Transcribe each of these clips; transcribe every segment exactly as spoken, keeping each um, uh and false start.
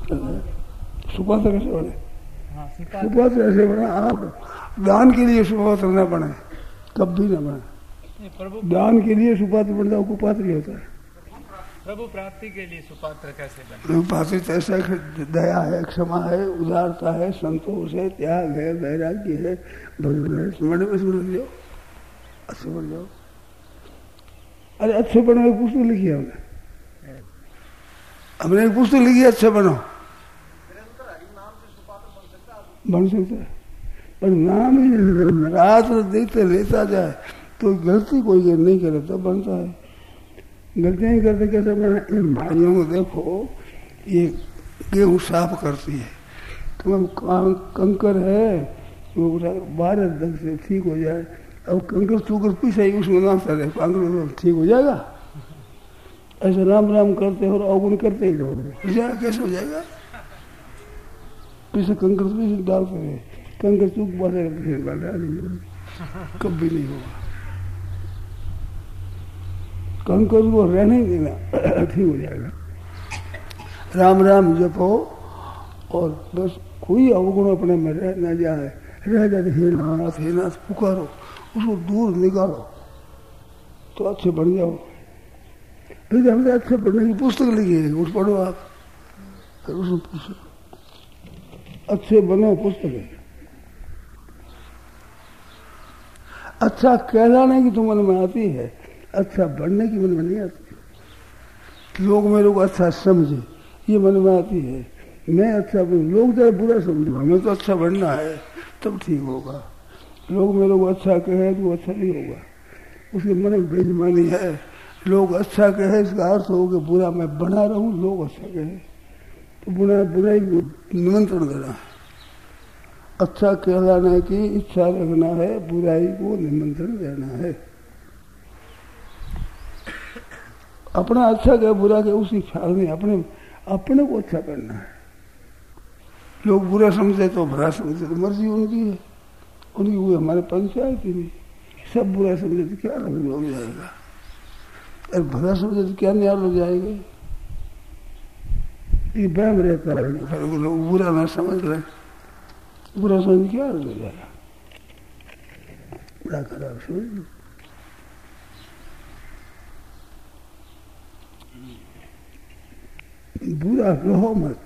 सुपात्र कैसे बने? सुपात्र ऐसे बना, आप दान के लिए सुपात्र न बने, कभी न बने। दान के लिए सुपात्र बनता है, कुपात्र ही होता है। प्रभु प्राप्ति के लिए सुपात्र कैसे बने? पात्र ऐसा दया है, क्षमा है, उदारता है, संतोष है, त्याग है, वैराग्य है, भगवान है। स्मरण में सुन जाओ, अच्छे बन जाओ। अरे अच्छे बनो, एक पुस्तक लिखी है हमने हमने एक पुस्तक लिखी है, अच्छे बनो। बन सकता है, पर नाम ही रात देखते लेता जाए तो गलती कोई नहीं करे तो बनता है। गलतियां ही करते कैसे बना? इन भाइयों को देखो, ये गेहूँ साफ करती है, तो कंकर है वो बारह दस से ठीक हो जाए। अब कंकर चूकर पीछे उसमें नाम चले, कंकर ठीक हो जाएगा? ऐसे राम राम करते और अवगुण करते ही लोग कैसे हो जाएगा? पीछे कंकर पीछे डालते रहे, कंकर चूक बारे कभी नहीं होगा। कंकर को रहने ही देना, ठीक हो जाएगा। राम राम जपो और बस कोई अवगुण अपने में रह न जाए। रह जाते हे नाथ हे नाथ पुकारो, उसको दूर निकालो तो अच्छे बन जाओ। फिर हमने अच्छे पढ़ने की पुस्तक लिखी है, उस पढ़ो आप, उसमें पूछो अच्छे बनो पुस्तक है। अच्छा कहलाने की तो मन में आती है, अच्छा बनने की मन में नहीं आती। लोग मेरे को अच्छा समझे ये मन में आती है। मैं अच्छा बनूं, लोग चाहे बुरा समझो, हमें तो अच्छा बनना है तब ठीक होगा। लोग मेरे को अच्छा कहे तो अच्छा नहीं होगा, उसके मन में बेईमानी है। लोग अच्छा कहे इसका अर्थ हो कि बुरा मैं बना रहूं, लोग अच्छा कहे तो बुरा बुराई को निमंत्रण देना है। अच्छा कहलाने की इच्छा रखना है, बुराई को निमंत्रण देना है। अपना अच्छा कहे बुरा कहे उसकी ख्याल नहीं, अपने अपने को अच्छा करना है। लोग बुरा समझे तो बुरा समझे तो मर्जी उनकी है, उनकी वो हमारे पंचायत ही नहीं। सब बुरा समझे तो क्या लग हो जाएगा, अरे बुरा समझे तो क्या न्याय हो जाएगा। ये बहम रहता है, फिर लोग बुरा ना समझ ले, बुरा समझ क्या हो जाएगा, बड़ा खराब समझ लो। बुरा कहो मत,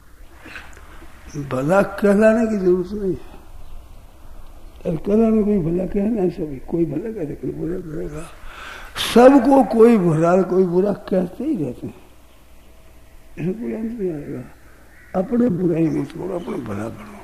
भला कहलाने की जरूरत नहीं है। अरे कहलाने कोई भला कहना सभी, कोई भला कहते कोई बुरा कहेगा। सबको कोई भला कोई बुरा कहते ही रहते हैं, इसमें कोई अंत नहीं आएगा। अपने बुराई मत करो, अपने भला करो।